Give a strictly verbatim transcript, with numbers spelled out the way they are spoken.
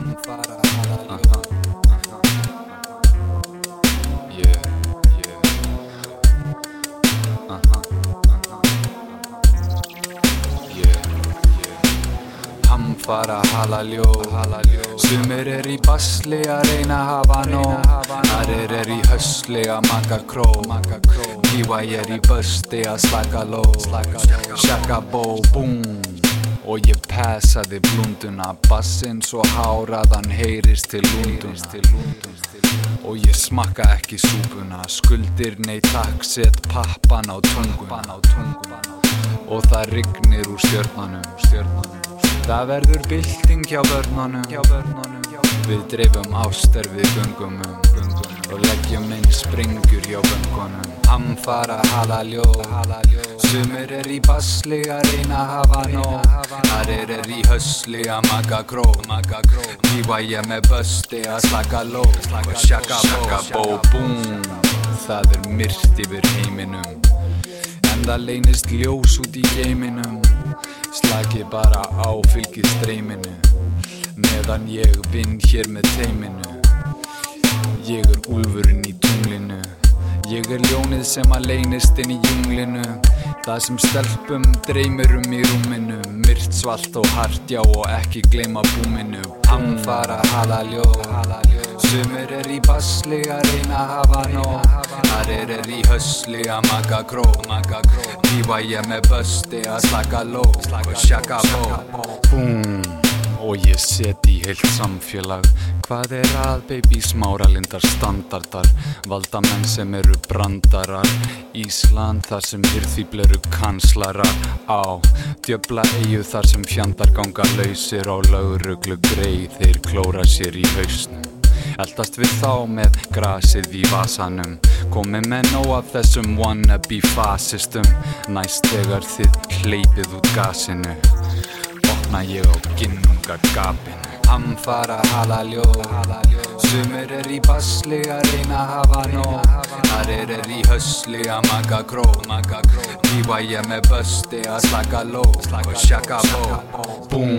Hamfara halaljóð. Yeah, yeah. Uh-huh, uh-huh. Yeah, yeah. Hamfara halaljóð. Sumir er í basli að reyna að hafa nóg. Aðrir er í hösli að maka kró. T Y er í bösti að slaka ló. Shaka bó, búm. Og ég passaði blúnduna, bassinn svo hár að hann heyrist til lúnduna. Og ég smakka ekki súpuna, skuldir nei takk, set pappan á tunguna. Og það rignir úr stjörnunum. Það verður bylting hjá börnunum. Við dreifum ást er við göngum um og leggjum inn sprengjur hjá böngunum. Hamfara halaljóð. Sumir er í basli að reyna að hafa nóg. Aðrir er í hösli að maka kró. T Y er með bösti að slaka ló. Og shaka bó, búm. Það er myrkt yfir heiminum, en það leynist ljós út í geiminum. Slaki bara á fylgið streyminu, meðan ég vinn hér með teiminu. Ég er úlfurinn í tunglinu, ég er ljónið sem að leynist inn í junglinu. Það sem stelpum dreymir um í rúminu, myrkt, svalt og hart, já og ekki gleyma búminu. Hamfara halaljóð. Sumir er í basli að reyna að hafa nóg. Aðrir er í hösli að maka kró. T Y er með bösti að slaka ló. Og shaka bó, búm. Og ég set í heilt samfélag. Hvað er að, baby, smáralindar standardar? Valdamenn sem eru brandarar. Ísland þar sem hirðfíbl eru kanslarar. Á djöfla eyju þar sem fjandar ganga lausir. Á lögreglu grey þeir klóra sér í hausnum. Eldast við þá með grasið í vasanum. Komið með nóg af þessum wannabe fasistum. Næst þegar þið hleypið út gasinu, opna ég á ginnunga gapinu. Hamfara halaljóð. Sumir er í basli að reyna að hafa nóg. Aðrir er í hösli að maka kró. T Y er með bösti að slaka ló. Og shaka bó, búm.